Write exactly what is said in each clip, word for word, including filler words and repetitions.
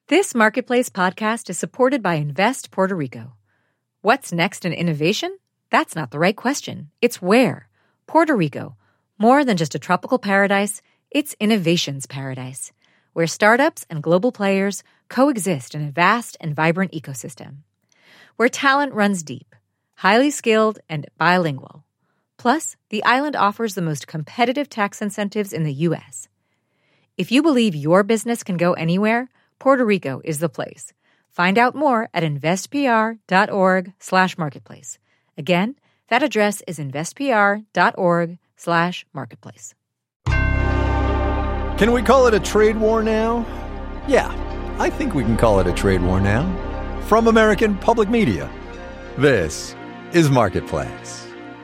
This Marketplace podcast is supported by Invest Puerto Rico. What's next in innovation? That's not the right question. It's where. Puerto Rico. More than just a tropical paradise, it's innovation's paradise, where startups and global players coexist in a vast and vibrant ecosystem. Where talent runs deep, highly skilled, and bilingual. Plus, the island offers the most competitive tax incentives in the U S. If you believe your business can go anywhere, Puerto Rico is the place. Find out more at investpr.org slash marketplace. Again, that address is investpr.org slash marketplace. Can we call it a trade war now? Yeah, I think we can call it a trade war now. From American Public Media, this is Marketplace.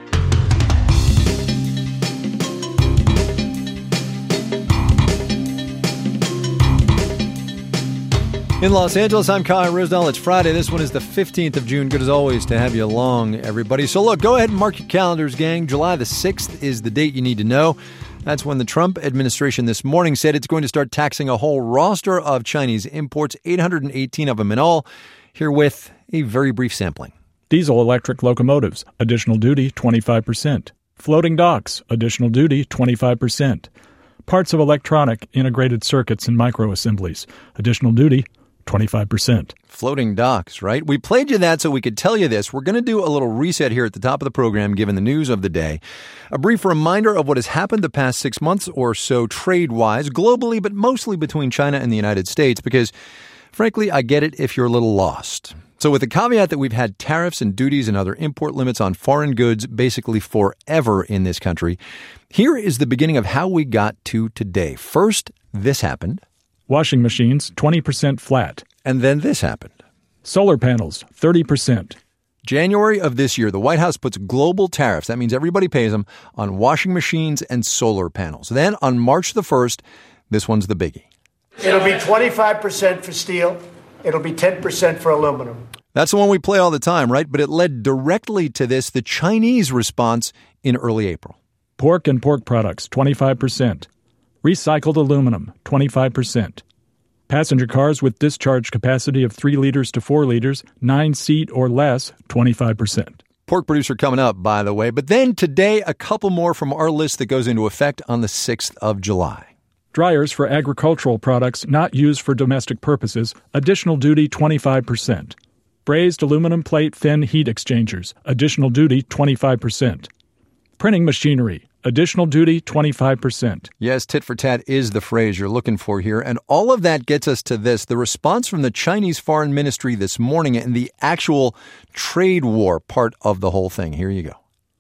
In Los Angeles, I'm Kyle Risdell. It's Friday. This one is the fifteenth of June. Good as always to have you along, everybody. So look, go ahead and mark your calendars, gang. July the sixth is the date you need to know. That's when the Trump administration this morning said it's going to start taxing a whole roster of Chinese imports, eight hundred eighteen of them in all. Herewith, a very brief sampling. Diesel electric locomotives, additional duty twenty-five percent. Floating docks, additional duty twenty-five percent. Parts of electronic integrated circuits and microassemblies, additional duty twenty-five percent. Floating docks, right? We played you that so we could tell you this. We're going to do a little reset here at the top of the program, given the news of the day. A brief reminder of what has happened the past six months or so trade-wise, globally, but mostly between China and the United States, because, frankly, I get it if you're a little lost. So with the caveat that we've had tariffs and duties and other import limits on foreign goods basically forever in this country, here is the beginning of how we got to today. First, this happened. Washing machines, twenty percent flat. And then this happened. Solar panels, thirty percent. January of this year, the White House puts global tariffs, that means everybody pays them, on washing machines and solar panels. Then on March the first, this one's the biggie. It'll be twenty-five percent for steel. It'll be ten percent for aluminum. That's the one we play all the time, right? But it led directly to this, the Chinese response in early April. Pork and pork products, twenty-five percent. Recycled aluminum, twenty-five percent. Passenger cars with discharge capacity of three liters to four liters, nine seat or less, twenty-five percent. Pork producer coming up, by the way. But then today, a couple more from our list that goes into effect on the sixth of July. Dryers for agricultural products not used for domestic purposes, additional duty twenty-five percent. Brazed aluminum plate fin heat exchangers, additional duty twenty-five percent. Printing machinery, additional duty twenty-five percent. Yes, tit for tat is the phrase you're looking for here. And all of that gets us to this, the response from the Chinese Foreign Ministry this morning and the actual trade war part of the whole thing. Here you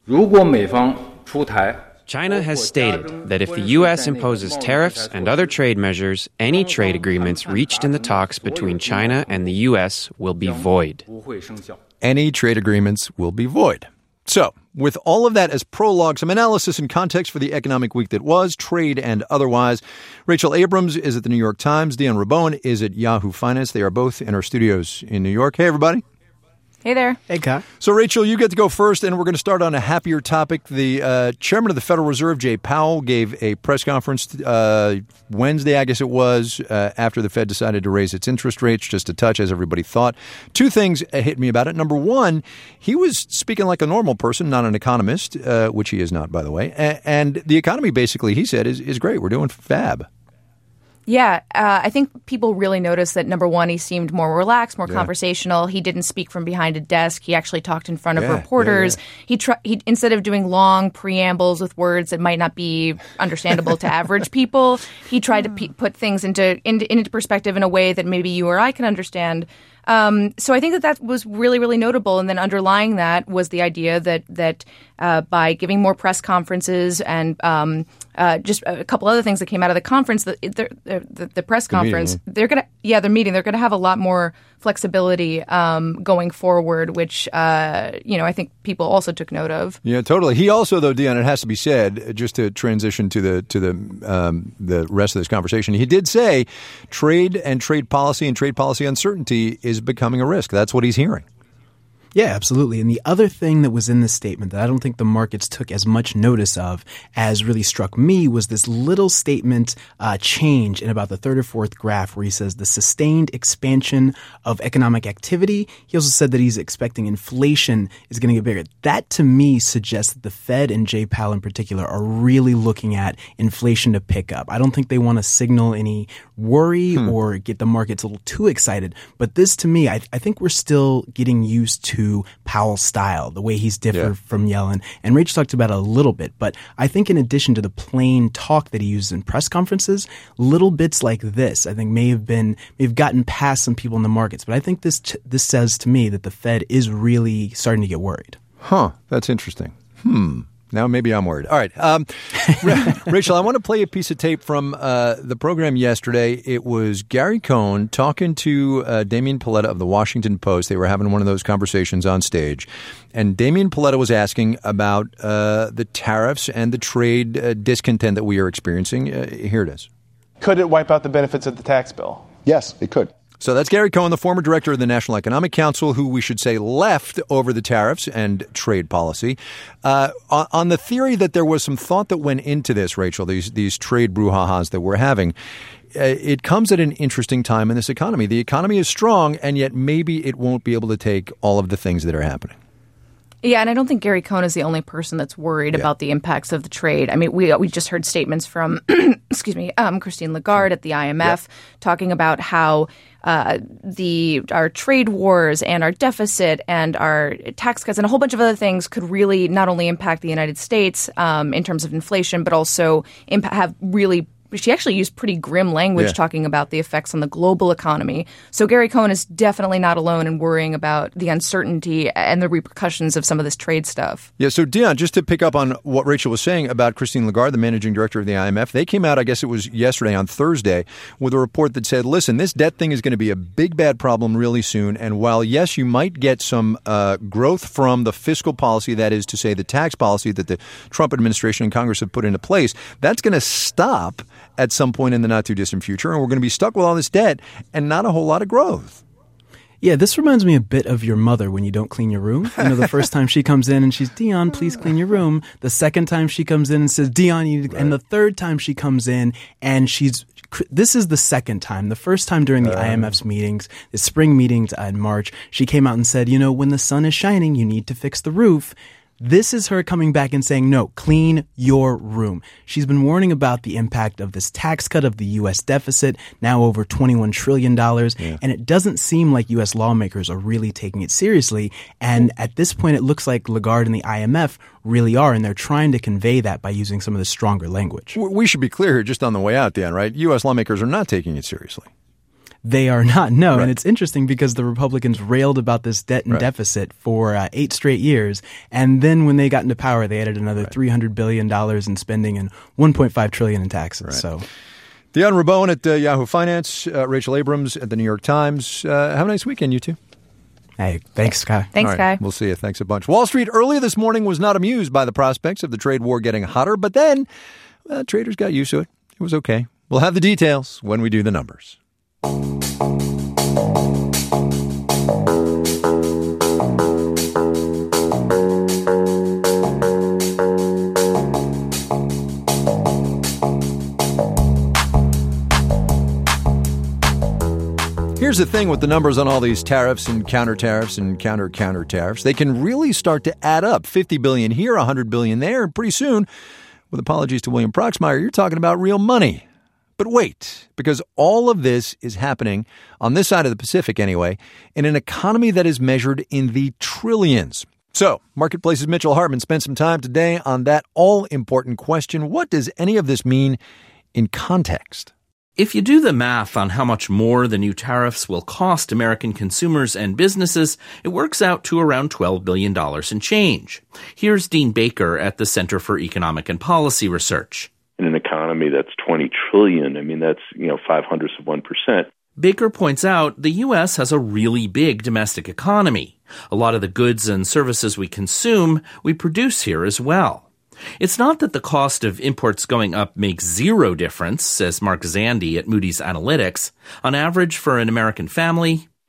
go. China has stated that if the U S imposes tariffs and other trade measures, any trade agreements reached in the talks between China and the U S will be void. Any trade agreements will be void. So, with all of that as prologue, some analysis and context for the economic week that was, trade and otherwise. Rachel Abrams is at the New York Times. Dion Rabon is at Yahoo Finance. They are both in our studios in New York. Hey, everybody. Hey there. Hey, Kai. So, Rachel, you get to go first, and we're going to start on a happier topic. The uh, chairman of the Federal Reserve, Jay Powell, gave a press conference uh, Wednesday, I guess it was, uh, after the Fed decided to raise its interest rates just a touch, as everybody thought. Two things hit me about it. Number one, he was speaking like a normal person, not an economist, uh, which he is not, by the way. A- and the economy, basically, he said, is, is great. We're doing fab. Yeah, uh, I think people really noticed that, number one, he seemed more relaxed, more yeah. conversational. He didn't speak from behind a desk. He actually talked in front of yeah, reporters. Yeah, yeah. He, tr- he instead of doing long preambles with words that might not be understandable to average people, he tried to pe- put things into, into into perspective in a way that maybe you or I can understand. Um, so I think that that was really, really notable. And then underlying that was the idea that that uh, by giving more press conferences and um, uh, just a couple other things that came out of the conference, the, the, the, the press the conference, meeting. they're going to, yeah, they're meeting. They're going to have a lot more flexibility um, going forward, which, uh, you know, I think people also took note of. Yeah, totally. He also, though, Dion, it has to be said, just to transition to the to the um, the rest of this conversation, he did say trade and trade policy and trade policy uncertainty is becoming a risk. That's what he's hearing. Yeah, absolutely. And the other thing that was in this statement that I don't think the markets took as much notice of as really struck me was this little statement uh, change in about the third or fourth graph where he says the sustained expansion of economic activity. He also said that he's expecting inflation is going to get bigger. That to me suggests that the Fed and Jay Powell in particular are really looking at inflation to pick up. I don't think they want to signal any worry hmm. or get the markets a little too excited. But this to me, I, I think we're still getting used to Powell's style, the way he's different yeah. from Yellen. And Rachel talked about it a little bit, but I think in addition to the plain talk that he uses in press conferences, little bits like this, I think may have been, may have gotten past some people in the markets. But I think this, this says to me that the Fed is really starting to get worried. Huh. That's interesting. Hmm. Now maybe I'm worried. All right. Um, Rachel, I want to play a piece of tape from uh, the program yesterday. It was Gary Cohn talking to uh, Damian Paletta of the Washington Post. They were having one of those conversations on stage. And Damian Paletta was asking about uh, the tariffs and the trade uh, discontent that we are experiencing. Uh, here it is. Could it wipe out the benefits of the tax bill? Yes, it could. So that's Gary Cohn, the former director of the National Economic Council, who we should say left over the tariffs and trade policy. Uh, on, on the theory that there was some thought that went into this, Rachel, these these trade brouhahas that we're having, uh, it comes at an interesting time in this economy. The economy is strong, and yet maybe it won't be able to take all of the things that are happening. Yeah, and I don't think Gary Cohn is the only person that's worried yeah. about the impacts of the trade. I mean, we we just heard statements from, excuse me, um, Christine Lagarde at the I M F yeah. talking about how uh, the our trade wars and our deficit and our tax cuts and a whole bunch of other things could really not only impact the United States um, in terms of inflation, but also impa- have really. She actually used pretty grim language yeah. talking about the effects on the global economy. So Gary Cohn is definitely not alone in worrying about the uncertainty and the repercussions of some of this trade stuff. Yeah, so Dion, just to pick up on what Rachel was saying about Christine Lagarde, the managing director of the I M F, they came out, I guess it was yesterday on Thursday, with a report that said, listen, this debt thing is going to be a big, bad problem really soon. And while, yes, you might get some uh, growth from the fiscal policy, that is to say the tax policy that the Trump administration and Congress have put into place, that's going to stop at some point in the not-too-distant future, and we're going to be stuck with all this debt and not a whole lot of growth. Yeah, this reminds me a bit of your mother when you don't clean your room. You know, the first time she comes in and she's, Dion, please clean your room. The second time she comes in and says, Dion, you need to... Right. And the third time she comes in and she's... This is the second time. The first time during the uh, I M F's meetings, the spring meetings in March, she came out and said, you know, when the sun is shining, you need to fix the roof. This is her coming back and saying, no, clean your room. She's been warning about the impact of this tax cut of the U S deficit, now over twenty-one trillion dollars. Yeah. And it doesn't seem like U S lawmakers are really taking it seriously. And at this point, it looks like Lagarde and the I M F really are, and they're trying to convey that by using some of the stronger language. We should be clear here just on the way out, Dan, right? U S lawmakers are not taking it seriously. They are not, no. Right. And it's interesting because the Republicans railed about this debt and right. deficit for uh, eight straight years. And then when they got into power, they added another right. three hundred billion dollars in spending and one point five trillion dollars in taxes. Right. So, Dion Rabone at uh, Yahoo Finance, uh, Rachel Abrams at the New York Times. Uh, have a nice weekend, you two. Hey, thanks, Sky. Thanks, right, Sky. We'll see you. Thanks a bunch. Wall Street earlier this morning was not amused by the prospects of the trade war getting hotter, but then uh, traders got used to it. It was okay. We'll have the details when we do the numbers. Here's the thing with the numbers on all these tariffs and counter tariffs and counter counter tariffs. They can really start to add up. fifty billion dollars here, one hundred billion dollars there. And pretty soon, with apologies to William Proxmire, you're talking about real money. But wait, because all of this is happening on this side of the Pacific anyway, in an economy that is measured in the trillions. So, Marketplace's Mitchell Hartman spent some time today on that all-important question. What does any of this mean in context? If you do the math on how much more the new tariffs will cost American consumers and businesses, it works out to around twelve billion dollars in change. Here's Dean Baker at the Center for Economic and Policy Research. In an economy that's twenty trillion dollars, I mean, that's, you know, five hundredths of one percent. Baker points out the U S has a really big domestic economy. A lot of the goods and services we consume, we produce here as well. It's not that the cost of imports going up makes zero difference, says Mark Zandi at Moody's Analytics. On average, for an American family,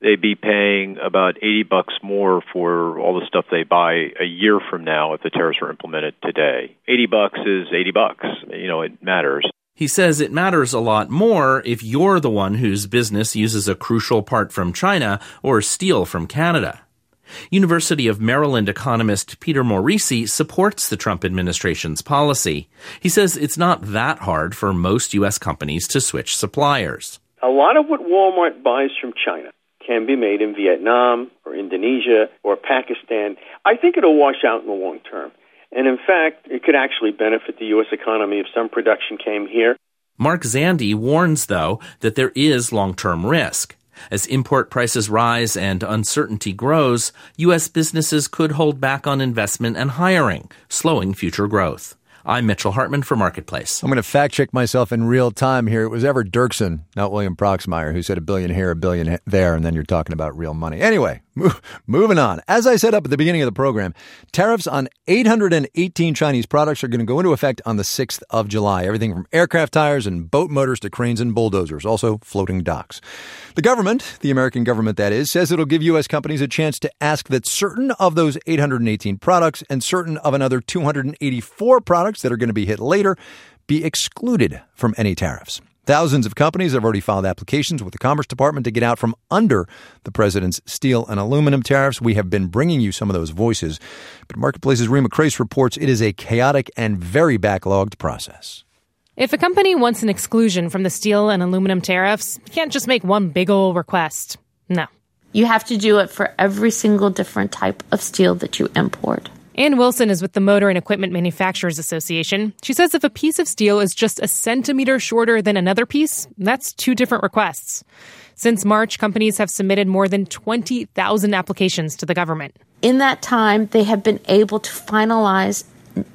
they'd be paying about eighty bucks more for all the stuff they buy a year from now if the tariffs were implemented today. eighty bucks is eighty bucks. You know, it matters. He says it matters a lot more if you're the one whose business uses a crucial part from China or steel from Canada. University of Maryland economist Peter Morisi supports the Trump administration's policy. He says it's not that hard for most U S companies to switch suppliers. A lot of what Walmart buys from China can be made in Vietnam or Indonesia or Pakistan. I think it'll wash out in the long term. And in fact, it could actually benefit the U S economy if some production came here. Mark Zandi warns, though, that there is long-term risk. As import prices rise and uncertainty grows, U S businesses could hold back on investment and hiring, slowing future growth. I'm Mitchell Hartman for Marketplace. I'm going to fact check myself in real time here. It was Everett Dirksen, not William Proxmire, who said a billion here, a billion there, and then you're talking about real money. Anyway, move, moving on. As I said up at the beginning of the program, tariffs on eight hundred eighteen Chinese products are going to go into effect on the sixth of July. Everything from aircraft tires and boat motors to cranes and bulldozers, also floating docks. The government, the American government that is, says it'll give U S companies a chance to ask that certain of those eight hundred eighteen products and certain of another two hundred eighty-four products that are going to be hit later be excluded from any tariffs. Thousands of companies have already filed applications with the Commerce Department to get out from under the president's steel and aluminum tariffs. We have been bringing you some of those voices. But Marketplace's Rima Crace reports it is a chaotic and very backlogged process. If a company wants an exclusion from the steel and aluminum tariffs, you can't just make one big ol' request. No. You have to do it for every single different type of steel that you import. Ann Wilson is with the Motor and Equipment Manufacturers Association. She says if a piece of steel is just a centimeter shorter than another piece, that's two different requests. Since March, companies have submitted more than twenty thousand applications to the government. In that time, they have been able to finalize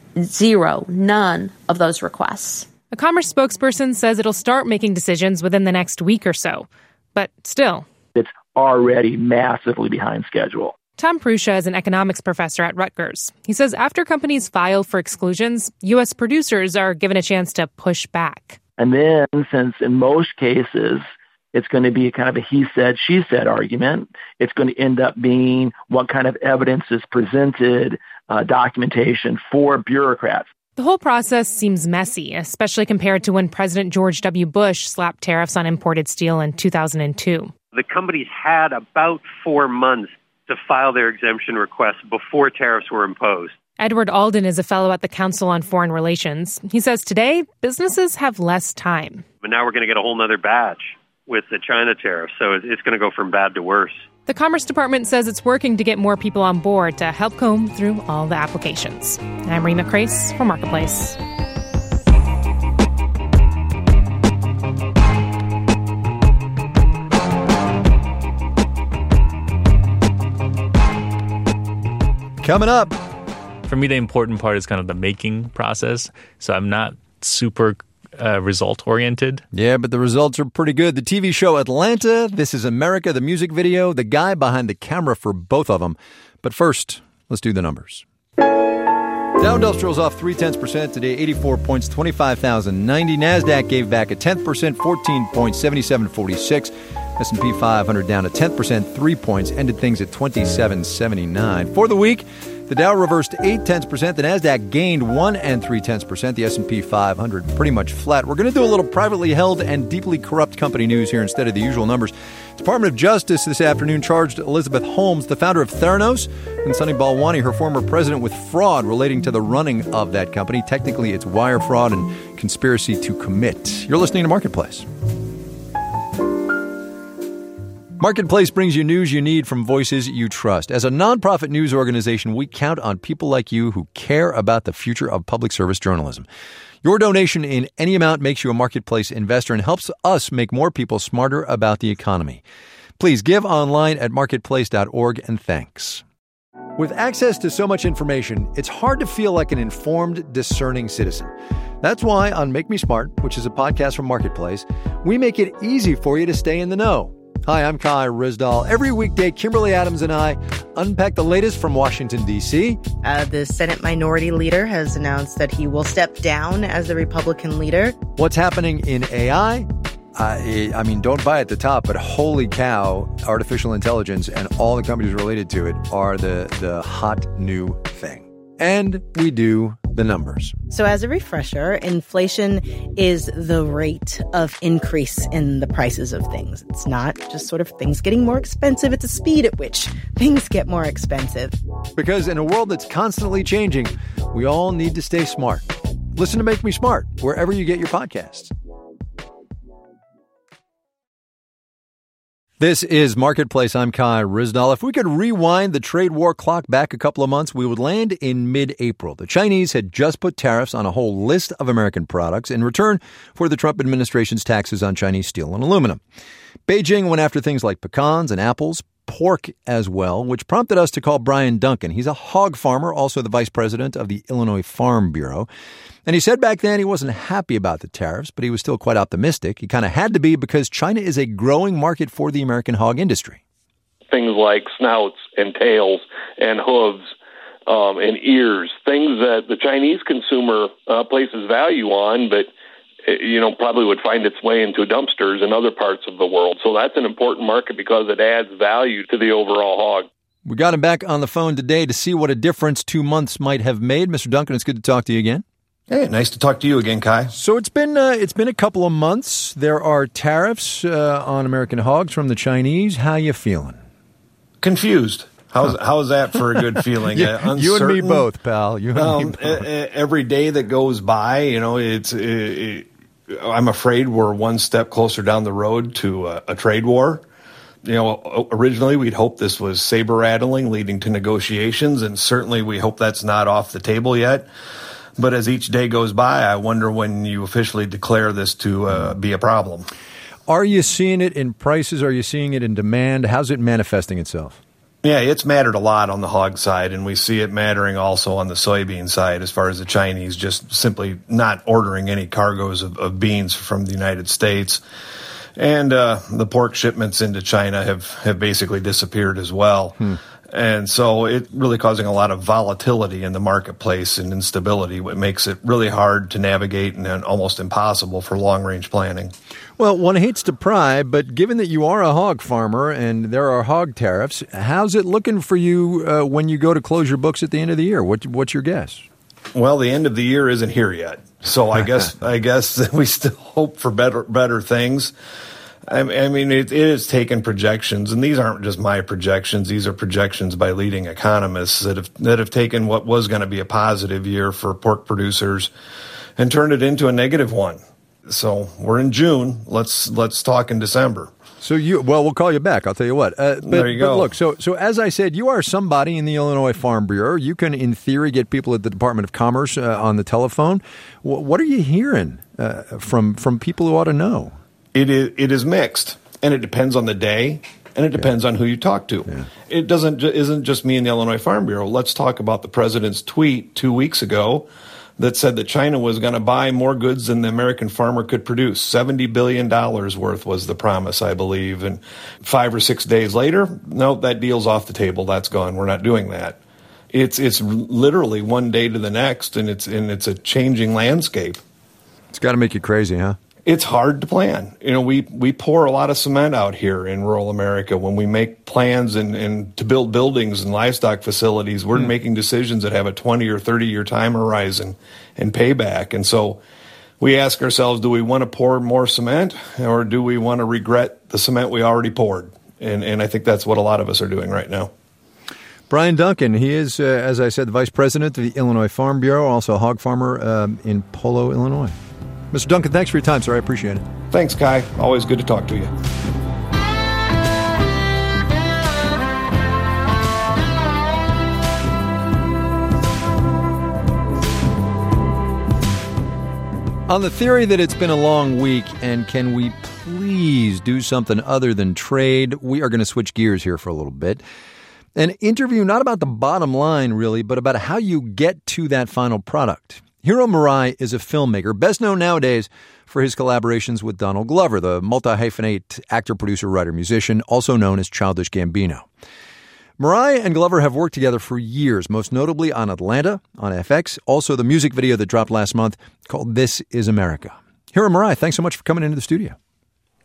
zero, none of those requests. A Commerce spokesperson says it'll start making decisions within the next week or so. But still, it's already massively behind schedule. Tom Pruscia is an economics professor at Rutgers. He says after companies file for exclusions, U S producers are given a chance to push back. And then, since in most cases it's going to be kind of a he said, she said argument, it's going to end up being what kind of evidence is presented, uh, documentation for bureaucrats. The whole process seems messy, especially compared to when President George W. Bush slapped tariffs on imported steel in two thousand two. The companies had about four months to file their exemption requests before tariffs were imposed. Edward Alden is a fellow at the Council on Foreign Relations. He says today, businesses have less time. But now we're going to get a whole nother batch with the China tariffs, so it's going to go from bad to worse. The Commerce Department says it's working to get more people on board to help comb through all the applications. I'm Rima Crace for Marketplace. Coming up. For me, the important part is kind of the making process. So I'm not super uh, result-oriented. Yeah, but the results are pretty good. The T V show Atlanta, This Is America, the music video, the guy behind the camera for both of them. But first, let's do the numbers. Dow Industrial's off three tenths percent today, eighty-four points, twenty-five thousand ninety. NASDAQ gave back a tenth percent, fourteen points, seventy-seven forty-six. S and P five hundred down a tenth percent, three points, ended things at twenty-seven seventy-nine. For the week, the Dow reversed eight tenths percent, the NASDAQ gained one and three tenths percent, the S and P five hundred pretty much flat. We're going to do a little privately held and deeply corrupt company news here instead of the usual numbers. Department of Justice this afternoon charged Elizabeth Holmes, the founder of Theranos, and Sunny Balwani, her former president, with fraud relating to the running of that company. Technically, it's wire fraud and conspiracy to commit. You're listening to Marketplace. Marketplace brings you news you need from voices you trust. As a nonprofit news organization, we count on people like you who care about the future of public service journalism. Your donation in any amount makes you a Marketplace investor and helps us make more people smarter about the economy. Please give online at marketplace dot org, and thanks. With access to so much information, it's hard to feel like an informed, discerning citizen. That's why on Make Me Smart, which is a podcast from Marketplace, we make it easy for you to stay in the know. Hi, I'm Kai Rizdal. Every weekday, Kimberly Adams and I unpack the latest from Washington, D C. Uh, the Senate Minority Leader has announced that he will step down as the Republican leader. What's happening in A I? I, I mean, don't buy at the top, but holy cow, artificial intelligence and all the companies related to it are the, the hot new thing. And we do the numbers. So as a refresher, inflation is the rate of increase in the prices of things. It's not just sort of things getting more expensive. It's the speed at which things get more expensive. Because in a world that's constantly changing, we all need to stay smart. Listen to Make Me Smart wherever you get your podcasts. This is Marketplace. I'm Kai Ryssdal. If we could rewind the trade war clock back a couple of months, we would land in mid-April. The Chinese had just put tariffs on a whole list of American products in return for the Trump administration's taxes on Chinese steel and aluminum. Beijing went after things like pecans and apples, pork as well, which prompted us to call Brian Duncan. He's a hog farmer, also the vice president of the Illinois Farm Bureau. And he said back then he wasn't happy about the tariffs, but he was still quite optimistic. He kind of had to be because China is a growing market for the American hog industry. Things like snouts and tails and hooves um, and ears, things that the Chinese consumer uh, places value on, but you know, probably would find its way into dumpsters in other parts of the world. So that's an important market because it adds value to the overall hog. We got him back on the phone today to see what a difference two months might have made. Mister Duncan, it's good to talk to you again. Hey, nice to talk to you again, Kai. So it's been uh, it's been a couple of months. There are tariffs uh, on American hogs from the Chinese. How you feeling? Confused. How's how's that for a good feeling? you, uh, you and me both, pal. You and um, me both. Every day that goes by, you know, it's. It, it, I'm afraid we're one step closer down the road to a, a trade war. You know, originally we'd hoped this was saber rattling, leading to negotiations, and certainly we hope that's not off the table yet. But as each day goes by, I wonder when you officially declare this to uh, be a problem. Are you seeing it in prices? Are you seeing it in demand? How's it manifesting itself? Yeah, it's mattered a lot on the hog side, and we see it mattering also on the soybean side as far as the Chinese just simply not ordering any cargoes of, of beans from the United States. And uh, the pork shipments into China have, have basically disappeared as well. Hmm. And so it really causing a lot of volatility in the marketplace and instability, what makes it really hard to navigate and almost impossible for long-range planning. Well, one hates to pry, but given that you are a hog farmer and there are hog tariffs, how's it looking for you uh, when you go to close your books at the end of the year? What, what's your guess? Well, the end of the year isn't here yet, so I guess I guess we still hope for better better things. I mean, it, it has taken projections, and these aren't just my projections. These are projections by leading economists that have that have taken what was going to be a positive year for pork producers and turned it into a negative one. So we're in June. Let's let's talk in December. So you well, we'll call you back. I'll tell you what. Uh, but, there you go. But look, so so as I said, you are somebody in the Illinois Farm Bureau. You can, in theory, get people at the Department of Commerce uh, on the telephone. W- what are you hearing uh, from from people who ought to know? It is it is mixed, and it depends on the day, and it depends yeah. on who you talk to. Yeah. It doesn't isn't just me in the Illinois Farm Bureau. Let's talk about the president's tweet two weeks ago that said that China was going to buy more goods than the American farmer could produce. seventy billion dollars worth was the promise, I believe. And five or six days later, no, that deal's off the table. That's gone. We're not doing that. It's it's literally one day to the next, and it's and it's a changing landscape. It's got to make you crazy, huh? It's hard to plan. You know, we, we pour a lot of cement out here in rural America. When we make plans and, and to build buildings and livestock facilities, we're mm. making decisions that have a twenty or thirty year time horizon and payback. And so we ask ourselves, do we want to pour more cement, or do we want to regret the cement we already poured? And, and I think that's what a lot of us are doing right now. Brian Duncan, he is, uh, as I said, the vice president of the Illinois Farm Bureau, also a hog farmer um, in Polo, Illinois. Mister Duncan, thanks for your time, sir. I appreciate it. Thanks, Kai. Always good to talk to you. On the theory that it's been a long week, and can we please do something other than trade, we are going to switch gears here for a little bit. An interview not about the bottom line, really, but about how you get to that final product. Hiro Murai is a filmmaker, best known nowadays for his collaborations with Donald Glover, the multi-hyphenate actor, producer, writer, musician, also known as Childish Gambino. Murai and Glover have worked together for years, most notably on Atlanta, on F X, also the music video that dropped last month called This Is America. Hiro Murai, thanks so much for coming into the studio.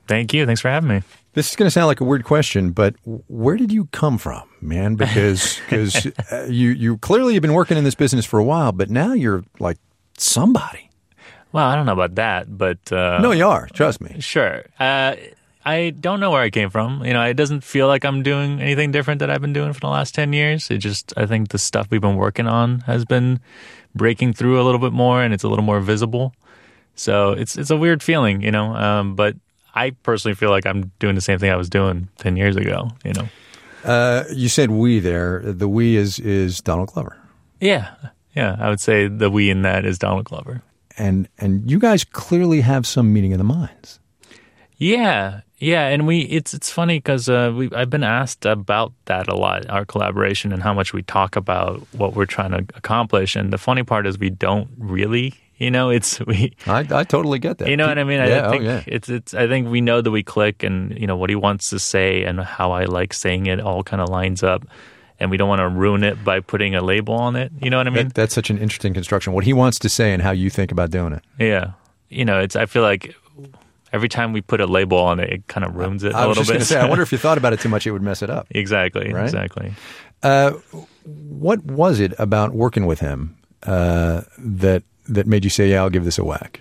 Thank you. Thanks for having me. This is going to sound like a weird question, but where did you come from, man? Because because uh, you you clearly have been working in this business for a while, but now you're like somebody. Well, I don't know about that, but uh, no, you are. Trust me. Sure. Uh, I don't know where I came from. You know, it doesn't feel like I'm doing anything different that I've been doing for the last ten years. It just, I think the stuff we've been working on has been breaking through a little bit more, and it's a little more visible. So it's it's a weird feeling, you know. Um, but I personally feel like I'm doing the same thing I was doing ten years ago, you know. Uh, you said we there. The we is is Donald Glover. Yeah, yeah. I would say the we in that is Donald Glover. And and you guys clearly have some meeting of the minds. Yeah, yeah, and we it's it's funny because uh, we I've been asked about that a lot, our collaboration and how much we talk about what we're trying to accomplish. And the funny part is we don't really, you know, it's we. I, I totally get that. You know what I mean? I, yeah, I think oh, yeah. it's it's. I think we know that we click, and you know what he wants to say and how I like saying it all kind of lines up. And we don't want to ruin it by putting a label on it. You know what I mean? That, that's such an interesting construction. What he wants to say and how you think about doing it. Yeah, you know, it's. I feel like. Every time we put a label on it, it kind of ruins it I a was little just bit. Gonna say, I wonder if you thought about it too much, it would mess it up. Exactly, right? exactly. Uh, what was it about working with him uh, that that made you say, "Yeah, I'll give this a whack"?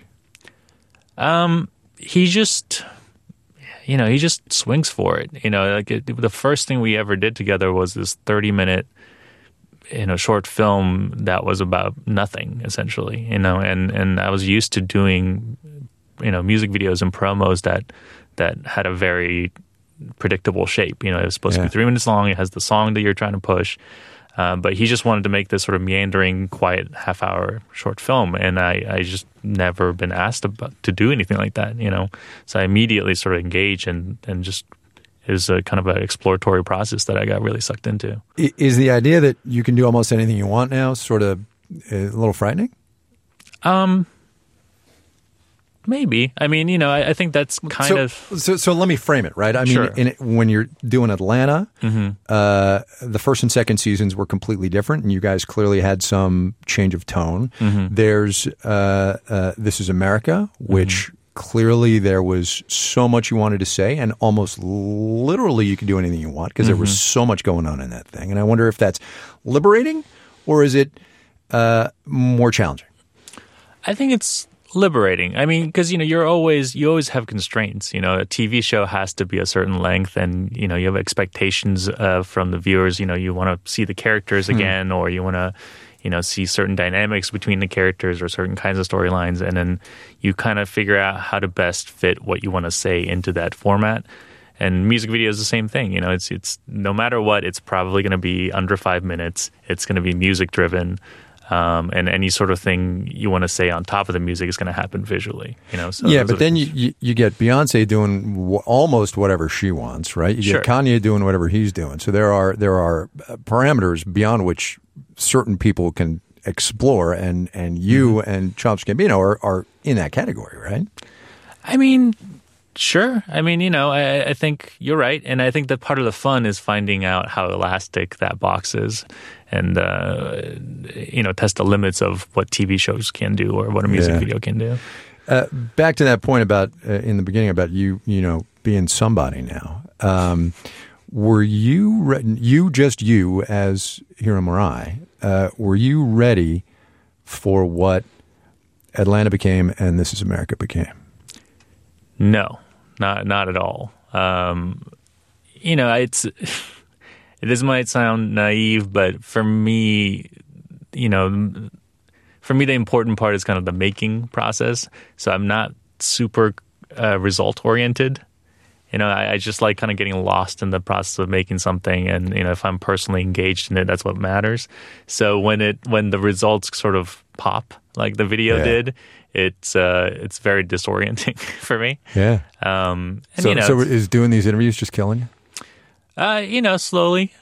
Um, he just, you know, he just swings for it. You know, like it, the first thing we ever did together was this thirty-minute, you know, short film that was about nothing, essentially. You know, and and I was used to doing. You know, music videos and promos that that had a very predictable shape. You know, it was supposed yeah. to be three minutes long. It has the song that you're trying to push. Um, but he just wanted to make this sort of meandering, quiet, half-hour short film. And I, I just never been asked about, to do anything like that, you know. So I immediately sort of engaged and, and just it was a kind of an exploratory process that I got really sucked into. Is the idea that you can do almost anything you want now sort of a little frightening? Um... Maybe. I mean, you know, I, I think that's kind so, of... So so let me frame it, right? I mean, sure. in it, when you're doing Atlanta, mm-hmm. uh, the first and second seasons were completely different, and you guys clearly had some change of tone. Mm-hmm. There's uh, uh, This Is America, which mm-hmm. clearly there was so much you wanted to say, and almost literally you could do anything you want because mm-hmm. there was so much going on in that thing. And I wonder if that's liberating or is it uh, more challenging? I think it's... liberating. I mean, because, you know, you're always, you always have constraints. You know, a T V show has to be a certain length and, you know, you have expectations uh, from the viewers. You know, you want to see the characters Hmm. again or you want to, you know, see certain dynamics between the characters or certain kinds of storylines. And then you kind of figure out how to best fit what you want to say into that format. And music video is the same thing. You know, it's, it's no matter what, it's probably going to be under five minutes. It's going to be music driven. Um, and any sort of thing you want to say on top of the music is going to happen visually, you know. So yeah, but then you, you, you get Beyonce doing w- almost whatever she wants, right? You Sure. get Kanye doing whatever he's doing. So there are there are parameters beyond which certain people can explore, and, and you Mm-hmm. and Childish Gambino are, are in that category, right? I mean, sure. I mean, you know, I, I think you're right. And I think that part of the fun is finding out how elastic that box is and, uh, you know, test the limits of what T V shows can do or what a music Yeah. video can do. Uh, back to that point about uh, in the beginning about you, you know, being somebody now. Um, were you re- you just you as Hiram Murai? Uh, were you ready for what Atlanta became and This Is America became? No, not not at all. Um, you know, it's this might sound naive, but for me, you know, for me the important part is kind of the making process. So I'm not super uh, result oriented. You know, I, I just like kind of getting lost in the process of making something, and you know, if I'm personally engaged in it, that's what matters. So when it when the results sort of pop, like the video Yeah. did, it's uh, it's very disorienting for me. Yeah. Um, and so, you know, so it's- is doing these interviews just killing you? uh, you know, slowly.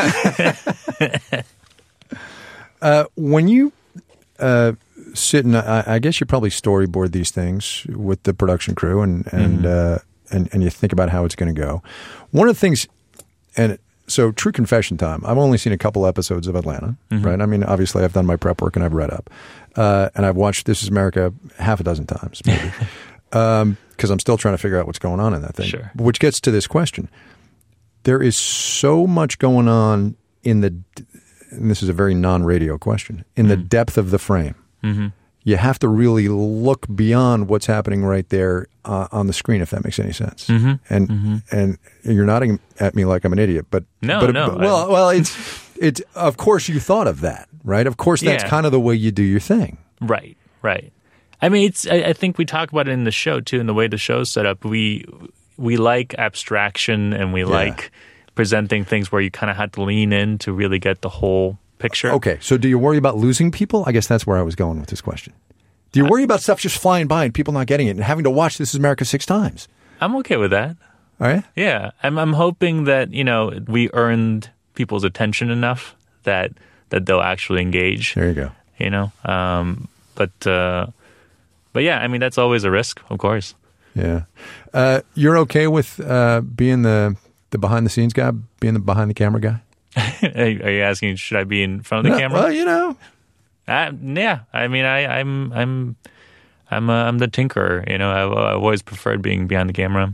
Uh, when you uh, sit and I, I guess you probably storyboard these things with the production crew and and Mm-hmm. uh, and, and you think about how it's going to go. One of the things, and so true confession time. I've only seen a couple episodes of Atlanta, Mhm. right? I mean, obviously, I've done my prep work and I've read up, uh, and I've watched This Is America half a dozen times, maybe. um, because I'm still trying to figure out what's going on in that thing. Sure. Which gets to this question. There is so much going on in the, and this is a very non-radio question, in mm. the depth of the frame. Mm-hmm. You have to really look beyond what's happening right there uh, on the screen, if that makes any sense. Mm-hmm. And mm-hmm. and you're nodding at me like I'm an idiot, but no, but, no. But, well, I... well, it's it's of course you thought of that, right? Of course, that's yeah. kind of the way you do your thing, right? Right. I mean, it's. I, I think we talk about it in the show too, in the way the show's set up. We we like abstraction, and we yeah. like presenting things where you kind of had to lean in to really get the whole picture. Okay, so do you worry about losing people? I guess that's where I was going with this question. Do you worry about stuff just flying by and people not getting it and having to watch This Is America six times? I'm okay with that. All right. Yeah, I'm. I'm hoping that you know we earned people's attention enough that that they'll actually engage. There you go. You know, um, but uh, but yeah, I mean that's always a risk, of course. Yeah, uh, you're okay with uh, being the the behind the scenes guy, being the behind the camera guy? Are you asking, should I be in front of the no, camera? Well, you know. I, yeah, I mean, I, I'm, I'm, I'm, uh, I'm the tinkerer. You know, I've, I've always preferred being behind the camera.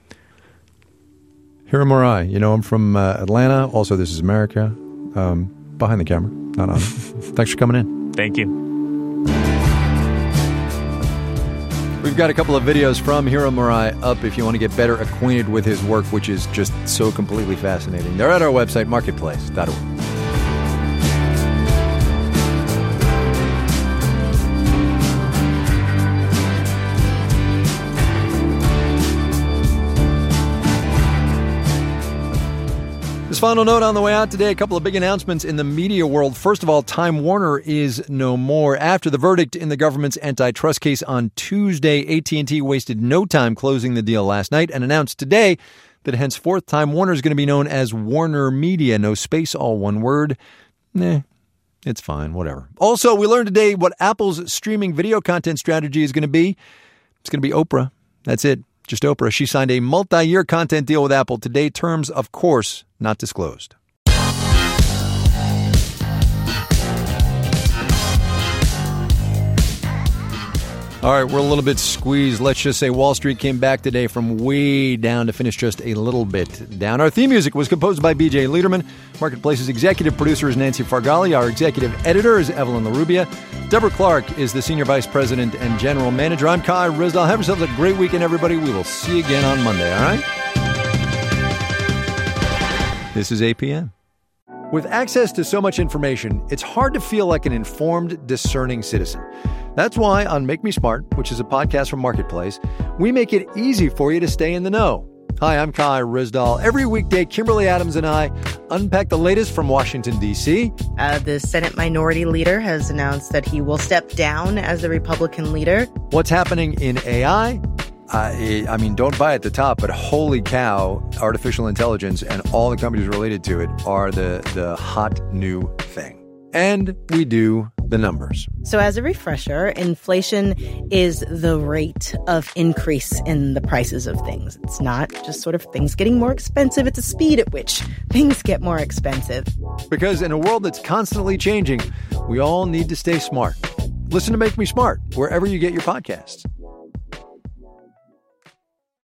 Hiro Murai, you know, I'm from uh, Atlanta. Also, This Is America. Um, behind the camera, not on it. Thanks for coming in. Thank you. We've got a couple of videos from Hiro Murai up if you want to get better acquainted with his work, which is just so completely fascinating. They're at our website, marketplace dot org. This final note on the way out today, a couple of big announcements in the media world. First of all, Time Warner is no more. After the verdict in the government's antitrust case on Tuesday, A T and T wasted no time closing the deal last night and announced today that henceforth Time Warner is going to be known as Warner Media. No space, all one word. Nah, it's fine, whatever. Also, we learned today what Apple's streaming video content strategy is going to be. It's going to be Oprah. That's it. Just Oprah. She signed a multi-year content deal with Apple today. Terms, of course, not disclosed. All right, we're a little bit squeezed. Let's just say Wall Street came back today from way down to finish just a little bit down. Our theme music was composed by B J Liederman. Marketplace's executive producer is Nancy Fargali. Our executive editor is Evelyn LaRubia. Deborah Clark is the senior vice president and general manager. I'm Kai Ryssdal. Have yourselves a great weekend, everybody. We will see you again on Monday, all right? This is A P M. With access to so much information, it's hard to feel like an informed, discerning citizen. That's why on Make Me Smart, which is a podcast from Marketplace, we make it easy for you to stay in the know. Hi, I'm Kai Ryssdal. Every weekday, Kimberly Adams and I unpack the latest from Washington, D C. Uh, the Senate Minority Leader has announced that he will step down as the Republican leader. What's happening in A I? I, I mean, don't buy at the top, but holy cow, artificial intelligence and all the companies related to it are the, the hot new thing. And we do the numbers. So as a refresher, inflation is the rate of increase in the prices of things. It's not just sort of things getting more expensive. It's the speed at which things get more expensive. Because in a world that's constantly changing, we all need to stay smart. Listen to Make Me Smart wherever you get your podcasts.